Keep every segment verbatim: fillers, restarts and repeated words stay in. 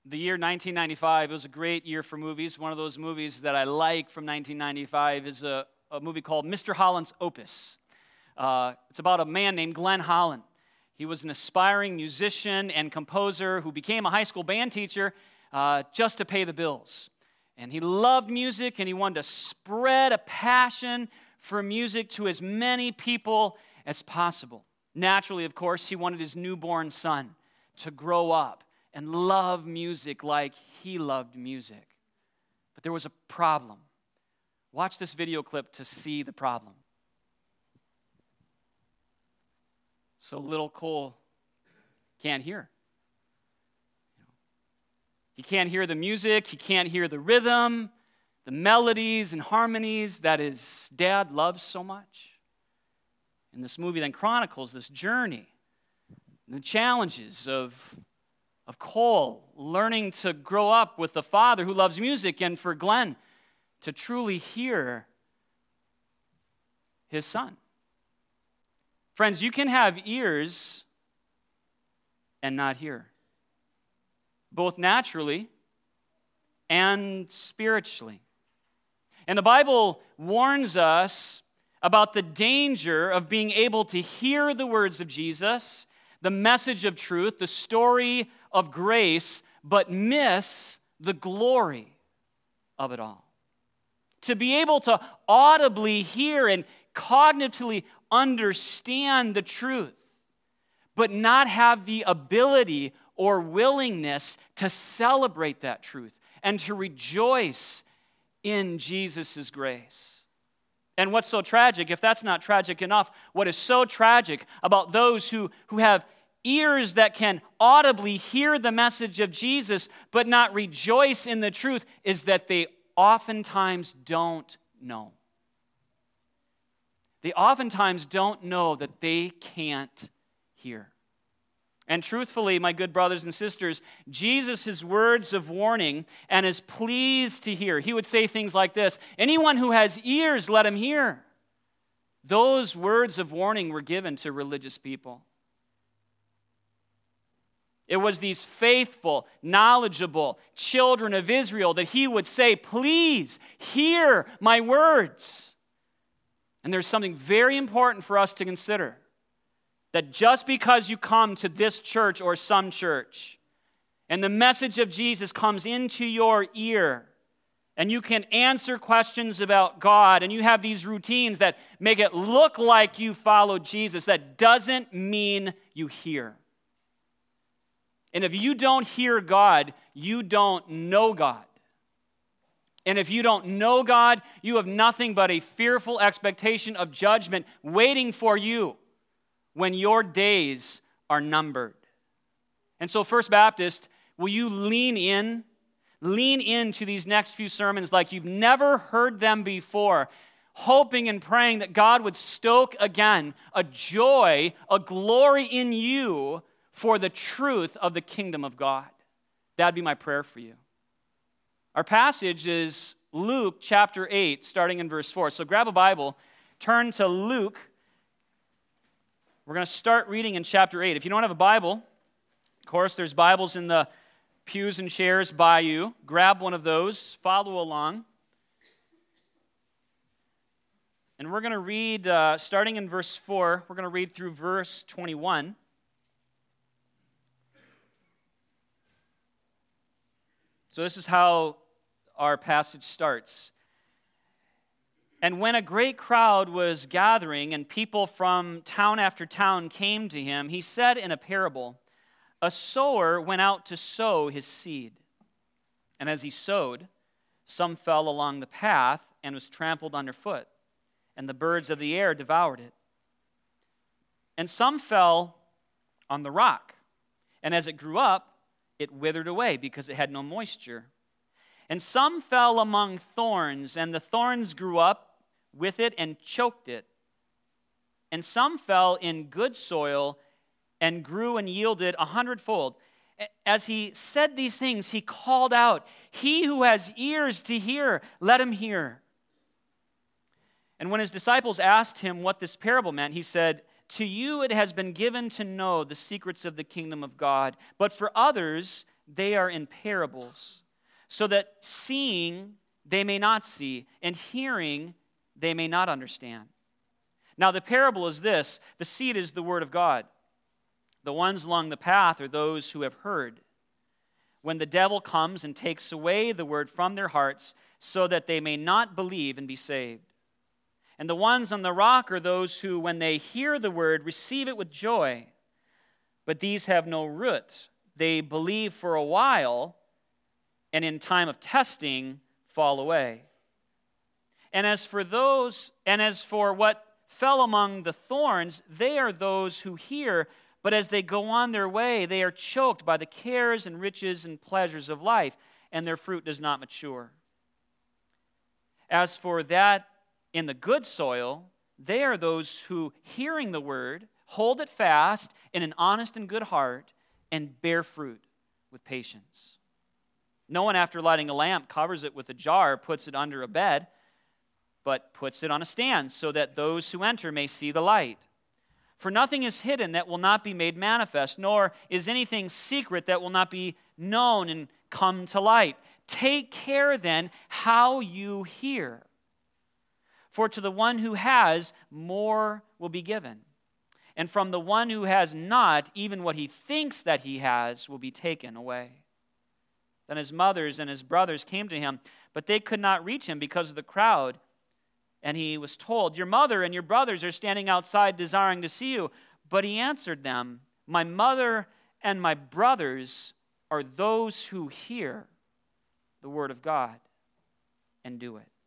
The year nineteen ninety-five, it was a great year for movies. One of those movies that I like from nineteen ninety-five is a, a movie called Mister Holland's Opus. Uh, it's about a man named Glenn Holland. He was an aspiring musician and composer who became a high school band teacher uh, just to pay the bills. And he loved music, and he wanted to spread a passion for music to as many people as possible. Naturally, of course, he wanted his newborn son to grow up and love music like he loved music. But there was a problem. Watch this video clip to see the problem. So little Cole can't hear. He can't hear the music, he can't hear the rhythm, the melodies and harmonies that his dad loves so much. And this movie then chronicles this journey, the challenges of, of Cole learning to grow up with a father who loves music, and for Glenn to truly hear his son. Friends, you can have ears and not hear, both naturally and spiritually. And the Bible warns us about the danger of being able to hear the words of Jesus, the message of truth, the story of grace, but miss the glory of it all. To be able to audibly hear and cognitively understand the truth, but not have the ability or willingness to celebrate that truth and to rejoice in Jesus' grace. And what's so tragic, if that's not tragic enough, what is so tragic about those who, who have ears that can audibly hear the message of Jesus but not rejoice in the truth is that they oftentimes don't know. They oftentimes don't know that they can't hear. And truthfully, my good brothers and sisters, Jesus' words of warning and is pleased to hear. He would say things like this, anyone who has ears, let him hear. Those words of warning were given to religious people. It was these faithful, knowledgeable children of Israel that he would say, please hear my words. And there's something very important for us to consider. That just because you come to this church or some church, and the message of Jesus comes into your ear, and you can answer questions about God, and you have these routines that make it look like you follow Jesus, that doesn't mean you hear. And if you don't hear God, you don't know God. And if you don't know God, you have nothing but a fearful expectation of judgment waiting for you when your days are numbered. And so, First Baptist, will you lean in? Lean into these next few sermons like you've never heard them before, hoping and praying that God would stoke again a joy, a glory in you for the truth of the kingdom of God. That'd be my prayer for you. Our passage is Luke chapter eight, starting in verse four. So grab a Bible, turn to Luke. We're going to start reading in chapter eight. If you don't have a Bible, of course, there's Bibles in the pews and chairs by you. Grab one of those, follow along. And we're going to read, uh, starting in verse four, we're going to read through verse twenty-one. So this is how our passage starts. And when a great crowd was gathering and people from town after town came to him, he said in a parable, a sower went out to sow his seed. And as he sowed, some fell along the path and was trampled underfoot, and the birds of the air devoured it. And some fell on the rock, and as it grew up, it withered away because it had no moisture. And some fell among thorns, and the thorns grew up with it and choked it. And some fell in good soil and grew and yielded a hundredfold. As he said these things, he called out, he who has ears to hear, let him hear. And when his disciples asked him what this parable meant, he said, to you it has been given to know the secrets of the kingdom of God, but for others they are in parables, so that seeing they may not see, and hearing they may not understand. Now the parable is this: the seed is the word of God. The ones along the path are those who have heard. When the devil comes and takes away the word from their hearts, so that they may not believe and be saved. And the ones on the rock are those who, when they hear the word, receive it with joy. But these have no root. They believe for a while, and in time of testing, fall away. And as for those, and as for what fell among the thorns, they are those who hear, but as they go on their way, they are choked by the cares and riches and pleasures of life, and their fruit does not mature. As for that in the good soil, they are those who, hearing the word, hold it fast in an honest and good heart, and bear fruit with patience. No one, after lighting a lamp, covers it with a jar, puts it under a bed, but puts it on a stand, so that those who enter may see the light. For nothing is hidden that will not be made manifest, nor is anything secret that will not be known and come to light. Take care then how you hear. For to the one who has, more will be given. And from the one who has not, even what he thinks that he has will be taken away. Then his mothers and his brothers came to him, but they could not reach him because of the crowd. And he was told, your mother and your brothers are standing outside desiring to see you. But he answered them, my mother and my brothers are those who hear the word of God and do it.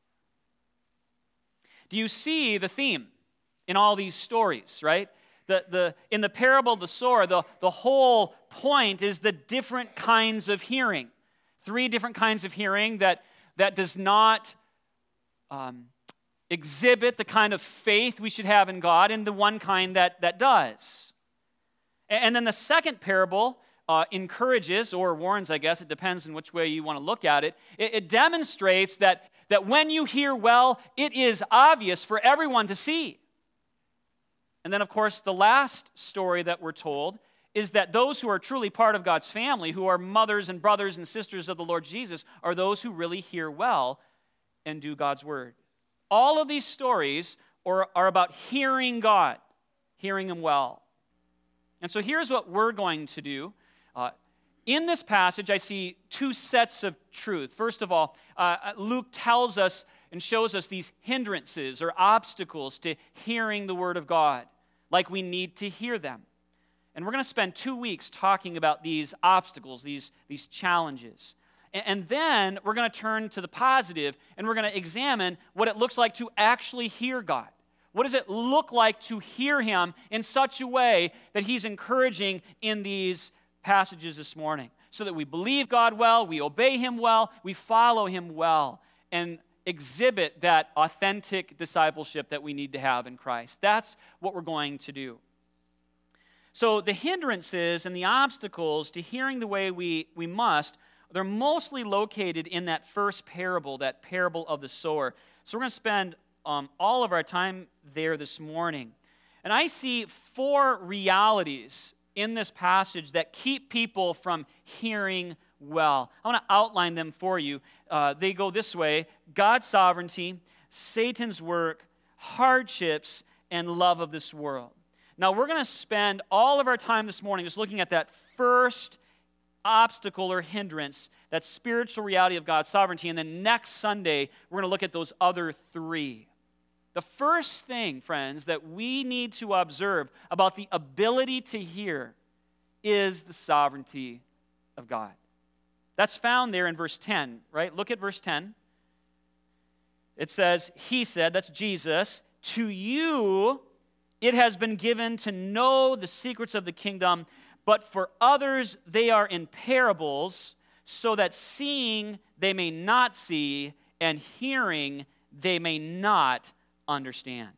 Do you see the theme in all these stories, right? The, the, in the parable of the sower, the, the whole point is the different kinds of hearing. Three different kinds of hearing that, that does not um, exhibit the kind of faith we should have in God, and the one kind that, that does. And, and then the second parable uh, encourages, or warns, I guess, it depends on which way you want to look at it. It, it demonstrates that, that when you hear well, it is obvious for everyone to see. And then, of course, the last story that we're told is that those who are truly part of God's family, who are mothers and brothers and sisters of the Lord Jesus, are those who really hear well and do God's word. All of these stories are, are about hearing God, hearing Him well. And so here's what we're going to do. Uh, in this passage, I see two sets of truth. First of all, uh, Luke tells us and shows us these hindrances or obstacles to hearing the word of God, like we need to hear them. And we're going to spend two weeks talking about these obstacles, these, these challenges. And, and then we're going to turn to the positive, and we're going to examine what it looks like to actually hear God. What does it look like to hear Him in such a way that He's encouraging in these passages this morning? So that we believe God well, we obey Him well, we follow Him well, and exhibit that authentic discipleship that we need to have in Christ. That's what we're going to do. So the hindrances and the obstacles to hearing the way we, we must, they're mostly located in that first parable, that parable of the sower. So we're going to spend um, all of our time there this morning. And I see four realities in this passage that keep people from hearing well. I want to outline them for you. Uh, they go this way: God's sovereignty, Satan's work, hardships, and love of this world. Now, we're going to spend all of our time this morning just looking at that first obstacle or hindrance, that spiritual reality of God's sovereignty, and then next Sunday, we're going to look at those other three. The first thing, friends, that we need to observe about the ability to hear is the sovereignty of God. That's found there in verse ten, right? Look at verse ten. It says, He said, that's Jesus, to you it has been given to know the secrets of the kingdom, but for others they are in parables, so that seeing they may not see, and hearing they may not understand.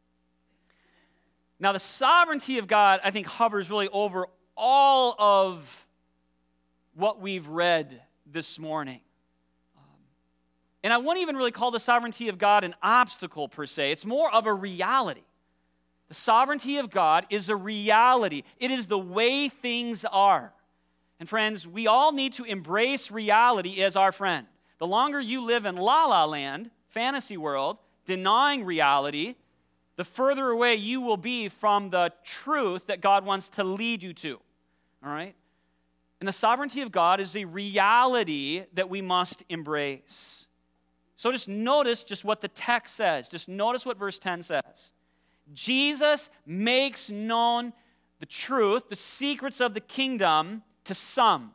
Now, the sovereignty of God, I think, hovers really over all of what we've read this morning. Um, and I wouldn't even really call the sovereignty of God an obstacle per se. It's more of a reality. The sovereignty of God is a reality. It is the way things are. And friends, we all need to embrace reality as our friend. The longer you live in la la land, fantasy world, denying reality, the further away you will be from the truth that God wants to lead you to. All right? And the sovereignty of God is a reality that we must embrace. So just notice just what the text says. Just notice what verse ten says. Jesus makes known the truth, the secrets of the kingdom, to some,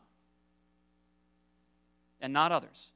and not others.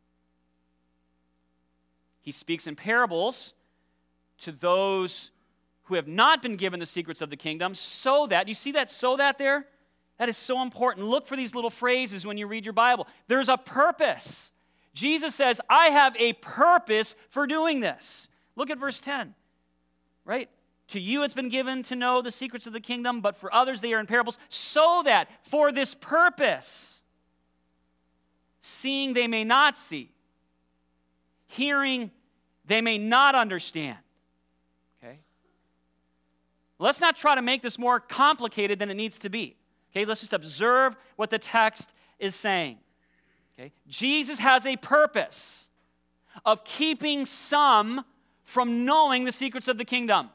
He speaks in parables to those who have not been given the secrets of the kingdom, so that, you see that so that there? That is so important. Look for these little phrases when you read your Bible. There's a purpose. Jesus says, I have a purpose for doing this. Look at verse ten, right? To you it's been given to know the secrets of the kingdom, but for others they are in parables, so that for this purpose, seeing they may not see, hearing they may not understand. Okay? Let's not try to make this more complicated than it needs to be. Okay, let's just observe what the text is saying. Okay? Jesus has a purpose of keeping some from knowing the secrets of the kingdom.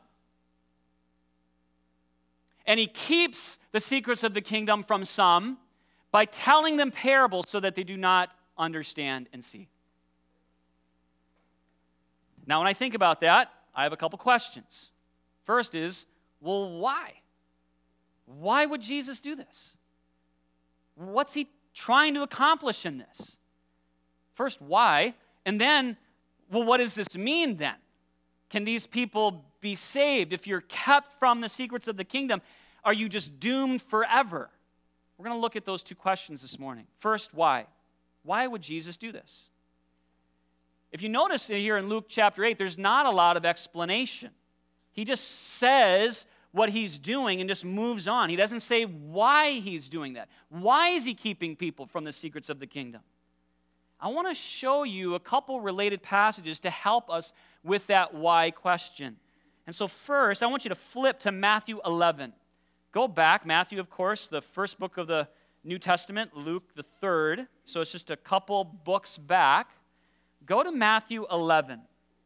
And he keeps the secrets of the kingdom from some by telling them parables so that they do not understand and see. Now, when I think about that, I have a couple questions. First is, well, why? Why would Jesus do this? What's he trying to accomplish in this? First, why? And then, well, what does this mean then? Can these people be saved? If you're kept from the secrets of the kingdom, are you just doomed forever? We're going to look at those two questions this morning. First, why? Why would Jesus do this? If you notice here in Luke chapter eight, there's not a lot of explanation. He just says what he's doing and just moves on. He doesn't say why he's doing that. Why is he keeping people from the secrets of the kingdom? I want to show you a couple related passages to help us with that why question. And so first, I want you to flip to Matthew eleven. Go back. Matthew, of course, the first book of the New Testament, Luke the third. So it's just a couple books back. Go to Matthew eleven.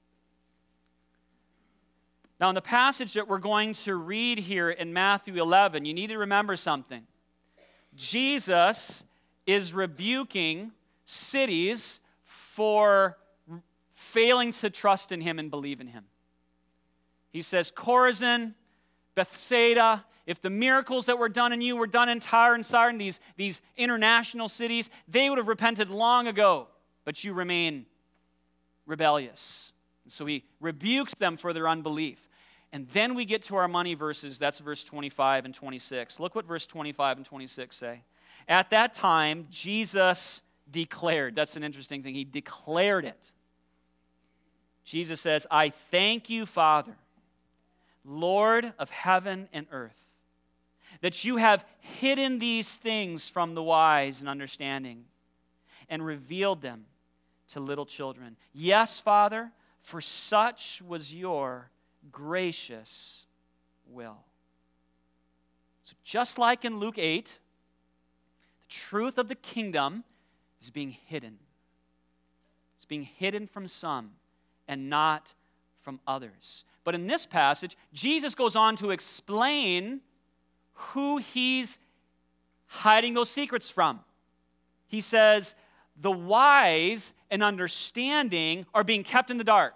Now, in the passage that we're going to read here in Matthew eleven, you need to remember something. Jesus is rebuking cities for failing to trust in him and believe in him. He says, Chorazin, Bethsaida, if the miracles that were done in you were done in Tyre and Sidon, these, these international cities, they would have repented long ago, but you remain rebellious. And so he rebukes them for their unbelief. And then we get to our money verses. That's verse twenty-five and twenty-six. Look what verse twenty-five and twenty-six say. At that time, Jesus declared. That's an interesting thing. He declared it. Jesus says, I thank you, Father, Lord of heaven and earth, that you have hidden these things from the wise and understanding and revealed them to little children. Yes, Father, for such was your gracious will. So just like in Luke eight, the truth of the kingdom is being hidden. It's being hidden from some and not from others. But in this passage, Jesus goes on to explain who he's hiding those secrets from. He says, the wise and understanding are being kept in the dark.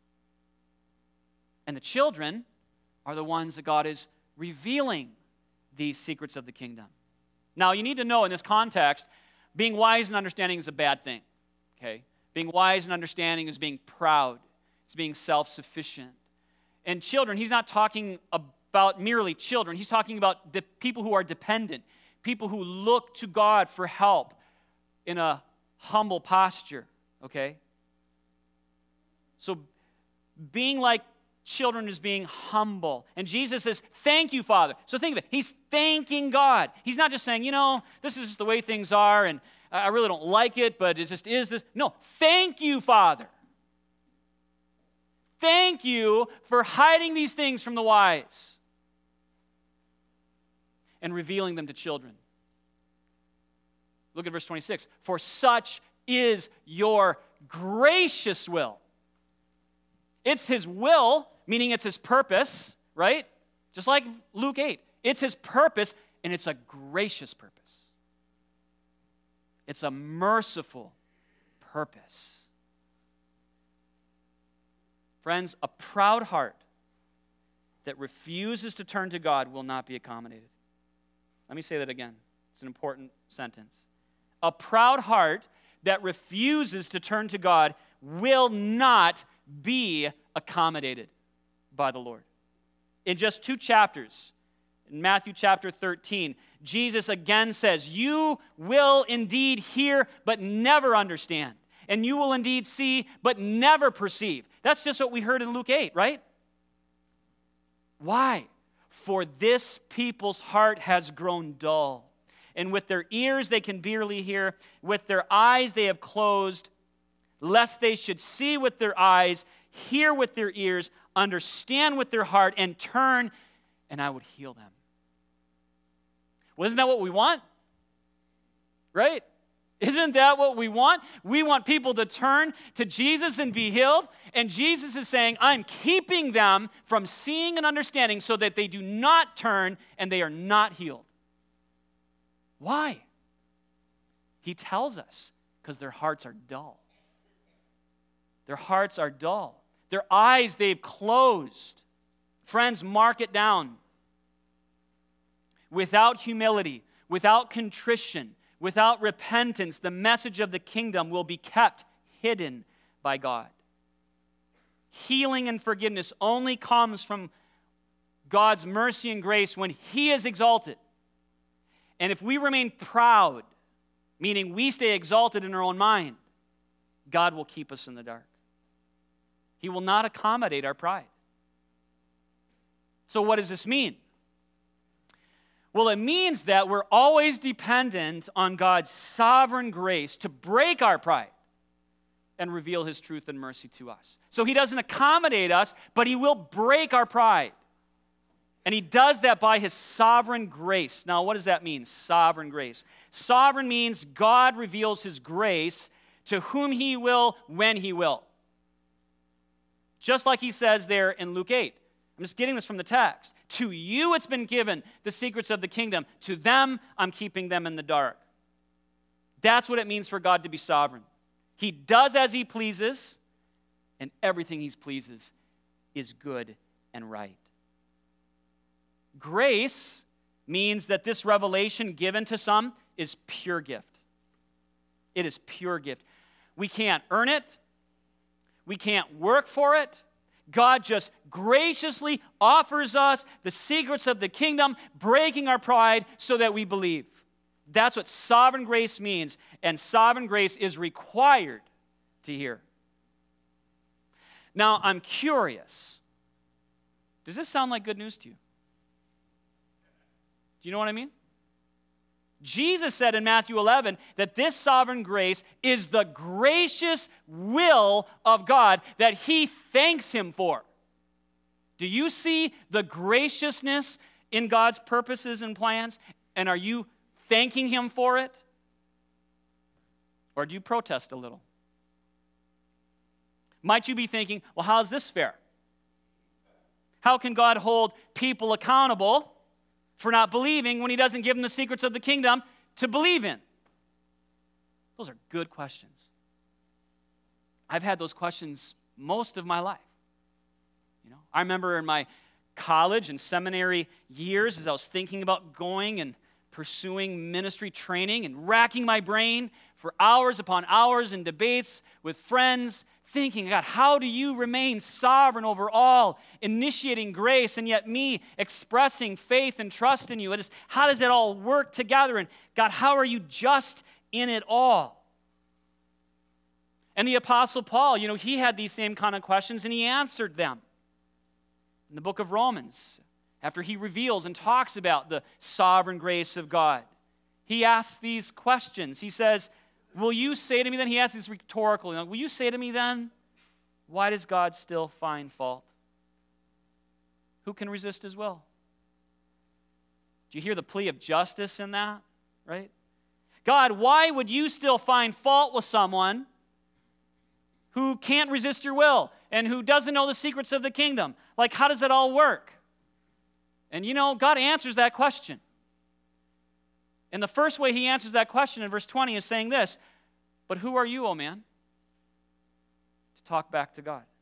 And the children are the ones that God is revealing these secrets of the kingdom. Now, you need to know in this context, being wise and understanding is a bad thing. Okay? Being wise and understanding is being proud. It's being self-sufficient. And children, he's not talking about merely children. He's talking about de- people who are dependent, people who look to God for help in a humble posture, okay? So being like children is being humble. And Jesus says, thank you, Father. So think of it. He's thanking God. He's not just saying, you know, this is just the way things are, and I really don't like it, but it just is this. No, thank you, Father. Thank you for hiding these things from the wise and revealing them to children. Look at verse twenty-six. For such is your gracious will. It's his will, meaning it's his purpose, right? Just like Luke eight. It's his purpose, and it's a gracious purpose. It's a merciful purpose. Friends, a proud heart that refuses to turn to God will not be accommodated. Let me say that again. It's an important sentence. A proud heart that refuses to turn to God will not be accommodated by the Lord. In just two chapters, in Matthew chapter thirteen, Jesus again says, you will indeed hear but never understand. And you will indeed see but never perceive. That's just what we heard in Luke eight, right? Why? For this people's heart has grown dull. And with their ears they can barely hear. With their eyes they have closed, lest they should see with their eyes, hear with their ears, understand with their heart, and turn, and I would heal them. Well, isn't that what we want? Right? Isn't that what we want? We want people to turn to Jesus and be healed. And Jesus is saying, I'm keeping them from seeing and understanding so that they do not turn and they are not healed. Why? He tells us, because their hearts are dull. Their hearts are dull. Their eyes, they've closed. Friends, mark it down. Without humility, without contrition, without repentance, the message of the kingdom will be kept hidden by God. Healing and forgiveness only comes from God's mercy and grace when He is exalted. And if we remain proud, meaning we stay exalted in our own mind, God will keep us in the dark. He will not accommodate our pride. So what does this mean? Well, it means that we're always dependent on God's sovereign grace to break our pride and reveal His truth and mercy to us. So He doesn't accommodate us, but He will break our pride. And He does that by His sovereign grace. Now, what does that mean, sovereign grace? Sovereign means God reveals His grace to whom He will, when He will. Just like He says there in Luke eight. I'm just getting this from the text. To you it's been given the secrets of the kingdom. To them, I'm keeping them in the dark. That's what it means for God to be sovereign. He does as He pleases, and everything He pleases is good and right. Grace means that this revelation given to some is pure gift. It is pure gift. We can't earn it. We can't work for it. God just graciously offers us the secrets of the kingdom, breaking our pride so that we believe. That's what sovereign grace means, and sovereign grace is required to hear. Now, I'm curious. Does this sound like good news to you? Do you know what I mean? Jesus said in Matthew eleven that this sovereign grace is the gracious will of God that He thanks Him for. Do you see the graciousness in God's purposes and plans? And are you thanking Him for it? Or do you protest a little? Might you be thinking, well, how's this fair? How can God hold people accountable for not believing when He doesn't give them the secrets of the kingdom to believe in? Those are good questions. I've had those questions most of my life. You know, I remember in my college and seminary years as I was thinking about going and pursuing ministry training and racking my brain for hours upon hours in debates with friends, thinking, God, how do you remain sovereign over all, initiating grace, and yet me expressing faith and trust in you? It is, how does it all work together? And God, how are you just in it all? And the Apostle Paul, you know, he had these same kind of questions, and he answered them. In the book of Romans, after he reveals and talks about the sovereign grace of God, he asks these questions. He says, will you say to me then, he asks this rhetorical, you know, will you say to me then, why does God still find fault? Who can resist His will? Do you hear the plea of justice in that, right? God, why would you still find fault with someone who can't resist your will and who doesn't know the secrets of the kingdom? Like, how does that all work? And you know, God answers that question. And the first way he answers that question in verse twenty is saying this, but who are you, O man, to talk back to God?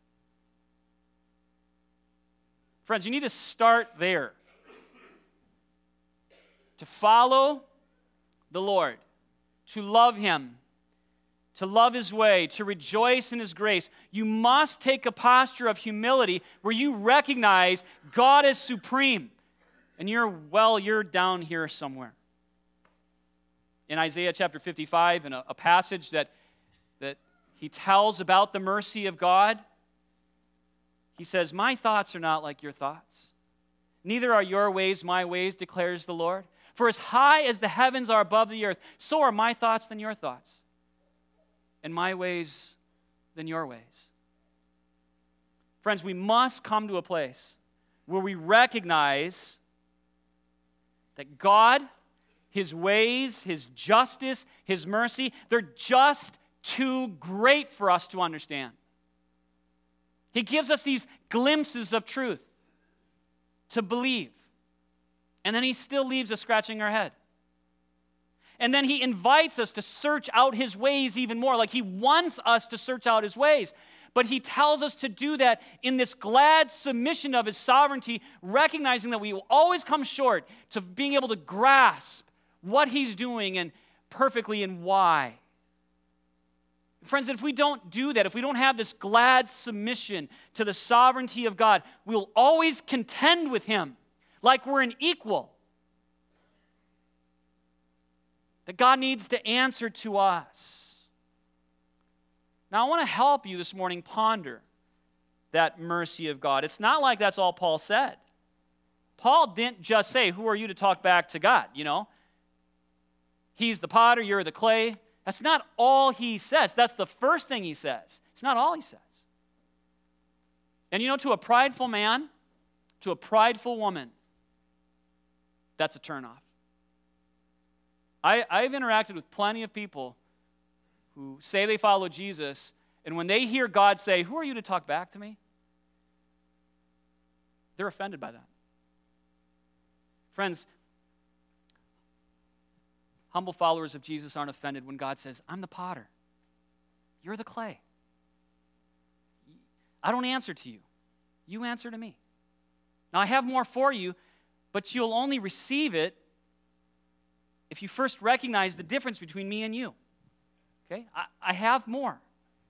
Friends, you need to start there. To follow the Lord, to love him, to love his way, to rejoice in his grace, you must take a posture of humility where you recognize God is supreme. And you're, well, you're down here somewhere. In Isaiah chapter fifty-five, in a, a passage that, that he tells about the mercy of God, he says, my thoughts are not like your thoughts. Neither are your ways my ways, declares the Lord. For as high as the heavens are above the earth, so are my thoughts than your thoughts, and my ways than your ways. Friends, we must come to a place where we recognize that God, his ways, his justice, his mercy, they're just too great for us to understand. He gives us these glimpses of truth to believe. And then he still leaves us scratching our head. And then he invites us to search out his ways even more. Like he wants us to search out his ways. But he tells us to do that in this glad submission of his sovereignty, recognizing that we will always come short to being able to grasp what he's doing and perfectly and why. Friends, if we don't do that, if we don't have this glad submission to the sovereignty of God, we'll always contend with him like we're an equal. That God needs to answer to us. Now, I want to help you this morning ponder that mercy of God. It's not like that's all Paul said. Paul didn't just say, who are you to talk back to God, you know? He's the potter, you're the clay. That's not all he says. That's the first thing he says. It's not all he says. And you know, to a prideful man, to a prideful woman, that's a turnoff. I, I've interacted with plenty of people who say they follow Jesus, and when they hear God say, who are you to talk back to me? They're offended by that. Friends, humble followers of Jesus aren't offended when God says, I'm the potter. You're the clay. I don't answer to you. You answer to me. Now, I have more for you, but you'll only receive it if you first recognize the difference between me and you. Okay? I, I have more.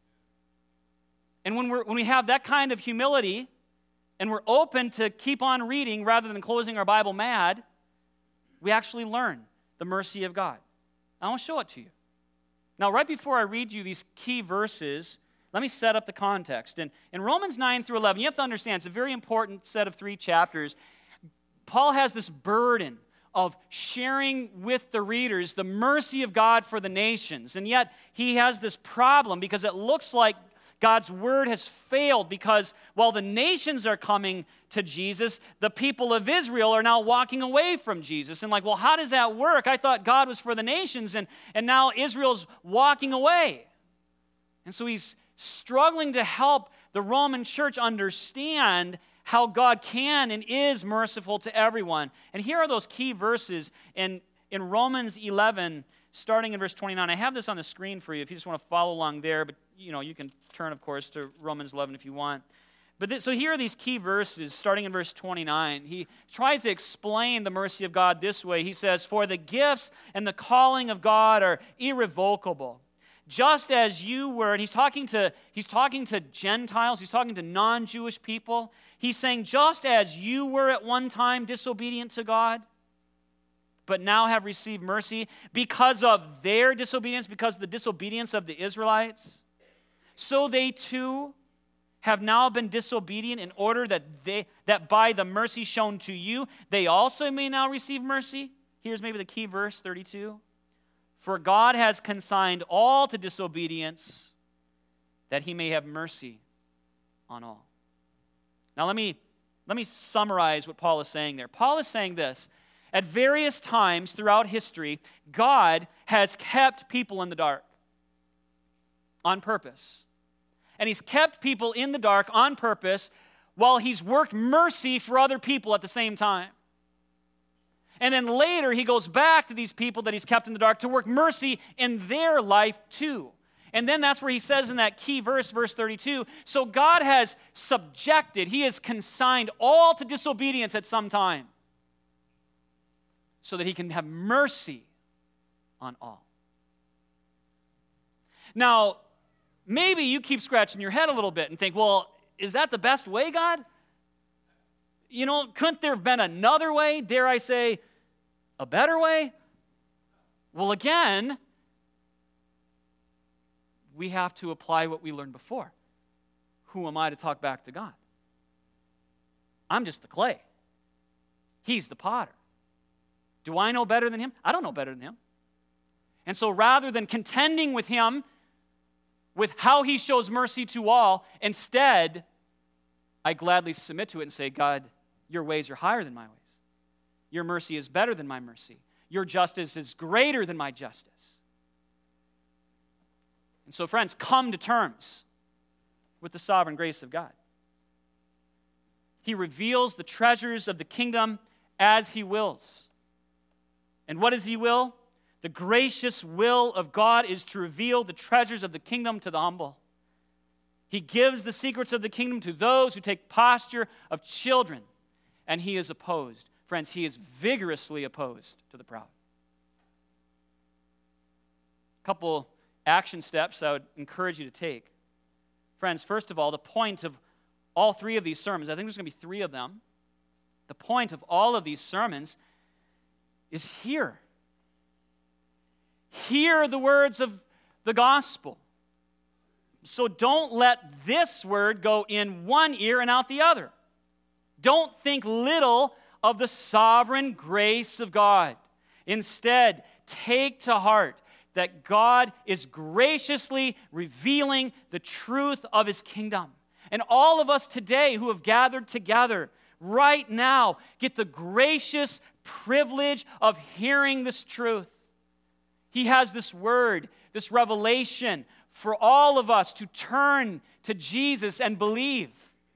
And when, we're, when we have that kind of humility and we're open to keep on reading rather than closing our Bible mad, we actually learn the mercy of God. I want to show it to you. Now, right before I read you these key verses, let me set up the context. And in Romans nine through eleven, you have to understand, it's a very important set of three chapters. Paul has this burden of sharing with the readers the mercy of God for the nations. And yet, he has this problem because it looks like God's word has failed because while the nations are coming to Jesus, the people of Israel are now walking away from Jesus. And like, well, how does that work? I thought God was for the nations, and, and now Israel's walking away. And so he's struggling to help the Roman church understand how God can and is merciful to everyone. And here are those key verses in, in Romans eleven, starting in verse twenty-nine. I have this on the screen for you if you just want to follow along there, but you know, you can turn, of course, to Romans eleven if you want. But this, so here are these key verses, starting in verse twenty-nine. He tries to explain the mercy of God this way. He says, for the gifts and the calling of God are irrevocable. Just as you were, and he's talking to, he's talking to Gentiles, he's talking to non-Jewish people. He's saying, just as you were at one time disobedient to God, but now have received mercy because of their disobedience, because of the disobedience of the Israelites, so they too have now been disobedient in order that they that by the mercy shown to you, they also may now receive mercy. Here's maybe the key verse, thirty-two. For God has consigned all to disobedience that he may have mercy on all. Now let me, let me summarize what Paul is saying there. Paul is saying this, At various times throughout history, God has kept people in the dark on purpose. And he's kept people in the dark on purpose while he's worked mercy for other people at the same time. And then later, he goes back to these people that he's kept in the dark to work mercy in their life too. And then that's where he says in that key verse, verse thirty-two, so God has subjected, he has consigned all to disobedience at some time, so that he can have mercy on all. Now, maybe you keep scratching your head a little bit and think, well, is that the best way, God? You know, couldn't there have been another way? Dare I say, a better way? Well, again, we have to apply what we learned before. Who am I to talk back to God? I'm just the clay. He's the potter. Do I know better than him? I don't know better than him. And so rather than contending with him with how he shows mercy to all, instead, I gladly submit to it and say, God, your ways are higher than my ways. Your mercy is better than my mercy. Your justice is greater than my justice. And so, friends, come to terms with the sovereign grace of God. He reveals the treasures of the kingdom as he wills. And what does he will? The gracious will of God is to reveal the treasures of the kingdom to the humble. He gives the secrets of the kingdom to those who take posture of children, and he is opposed. Friends, he is vigorously opposed to the proud. A couple action steps I would encourage you to take. Friends, first of all, the point of all three of these sermons, I think there's going to be three of them. The point of all of these sermons is hear. Hear the words of the gospel. So don't let this word go in one ear and out the other. Don't think little of the sovereign grace of God. Instead, take to heart that God is graciously revealing the truth of his kingdom. And all of us today who have gathered together right now get the gracious privilege of hearing this truth. He has this word, this revelation for all of us to turn to Jesus and believe.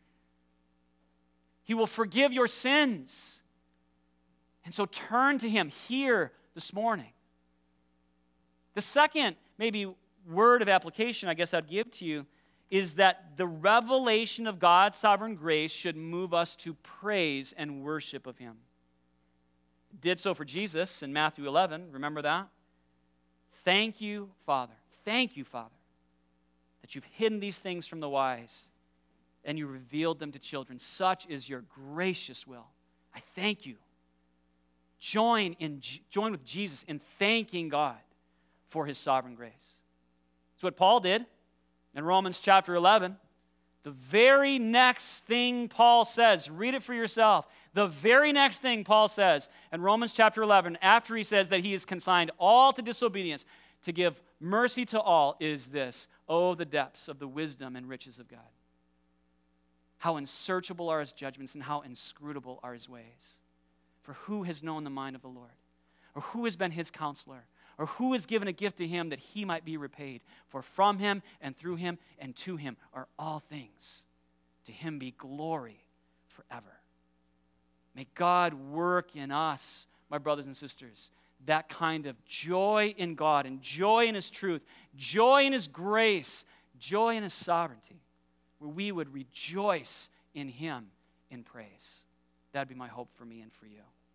He will forgive your sins. And so turn to him here this morning. The second, maybe, word of application I guess I'd give to you is that the revelation of God's sovereign grace should move us to praise and worship of him. It did so for Jesus in Matthew eleven. Remember that? Thank you, Father. Thank you, Father, that you've hidden these things from the wise and you revealed them to children. Such is your gracious will. I thank you. Join in join with Jesus in thanking God for his sovereign grace. That's what Paul did in Romans chapter eleven. The very next thing Paul says, read it for yourself. The very next thing Paul says in Romans chapter eleven, after he says that he has consigned all to disobedience to give mercy to all, is this: oh, the depths of the wisdom and riches of God. How unsearchable are his judgments and how inscrutable are his ways. For who has known the mind of the Lord? Or who has been his counselor? Or who has given a gift to him that he might be repaid? For from him and through him and to him are all things. To him be glory forever. May God work in us, my brothers and sisters, that kind of joy in God and joy in his truth, joy in his grace, joy in his sovereignty, where we would rejoice in him in praise. That'd be my hope for me and for you.